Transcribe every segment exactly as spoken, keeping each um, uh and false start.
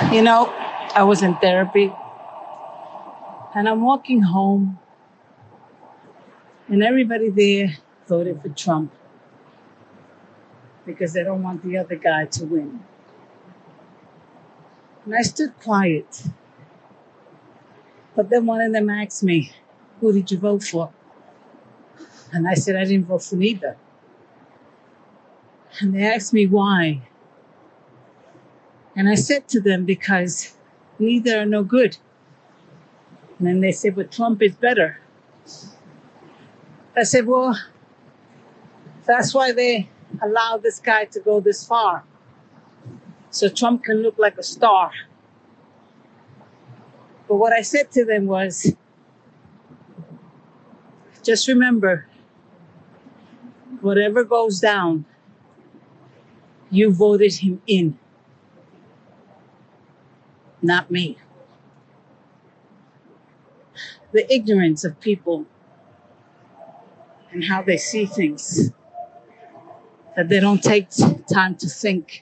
You know, I was in therapy and I'm walking home, and everybody there voted for Trump because they don't want the other guy to win. And I stood quiet. But then one of them asked me, "Who did you vote for?" And I said, "I didn't vote for neither." And they asked me why. And I said to them, because neither are no good. And then they said, "But Trump is better." I said, "Well, that's why they allow this guy to go this far. So Trump can look like a star." But what I said to them was, just remember, whatever goes down, you voted him in, not me. The ignorance of people and how they see things, that they don't take time to think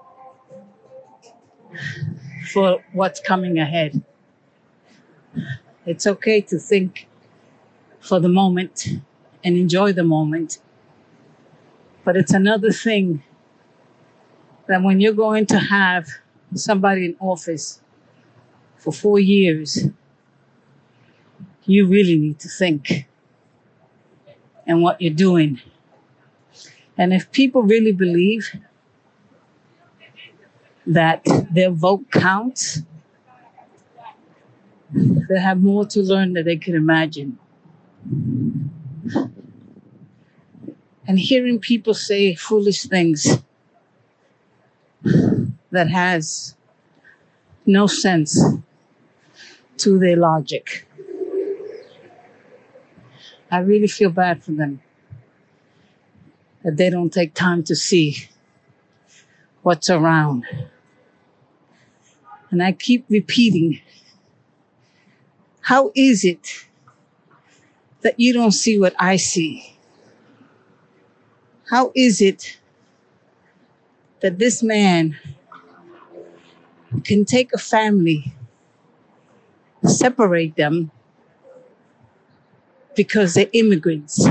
for what's coming ahead. It's okay to think for the moment and enjoy the moment. But it's another thing that when you're going to have somebody in office for four years, you really need to think and what you're doing. And if people really believe that their vote counts, they have more to learn than they can imagine. And hearing people say foolish things that has no sense to their logic, I really feel bad for them, that they don't take time to see what's around. And I keep repeating, how is it that you don't see what I see? How is it that this man can take a family, separate them because they're immigrants?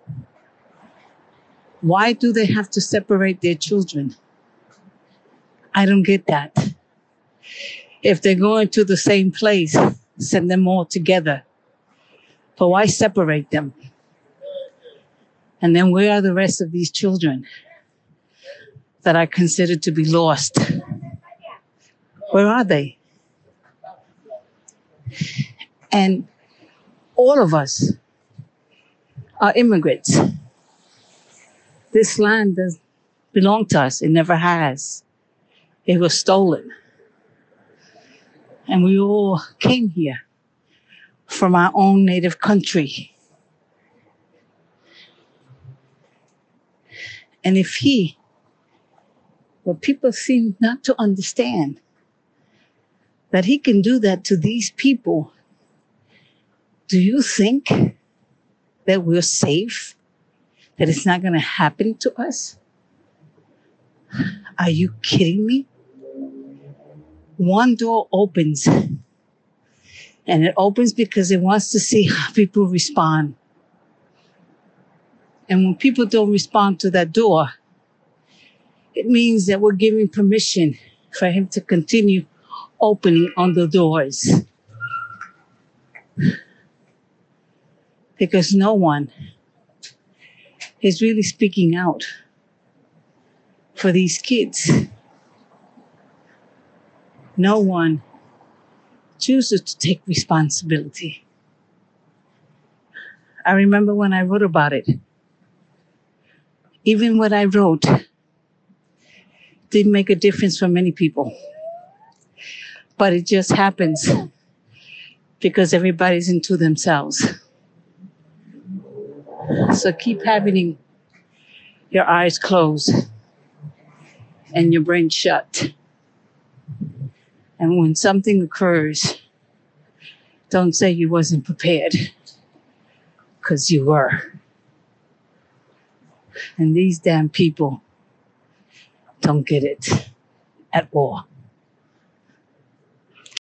Why do they have to separate their children? I don't get that. If they're going to the same place, send them all together. But why separate them? And then where are the rest of these children that are considered to be lost? Where are they? And all of us are immigrants. This land does belong to us. It never has. It was stolen. And we all came here from our own native country. And if he, what people seem not to understand, that he can do that to these people, do you think that we're safe? That it's not going to happen to us? Are you kidding me? One door opens, and it opens because it wants to see how people respond. And when people don't respond to that door, it means that we're giving permission for him to continue opening on the doors. Because no one is really speaking out for these kids. No one chooses to take responsibility. I remember when I wrote about it. Even what I wrote didn't make a difference for many people. But it just happens because everybody's into themselves. So keep having your eyes closed and your brain shut. And when something occurs, don't say you wasn't prepared, because you were. And these damn people don't get it at all.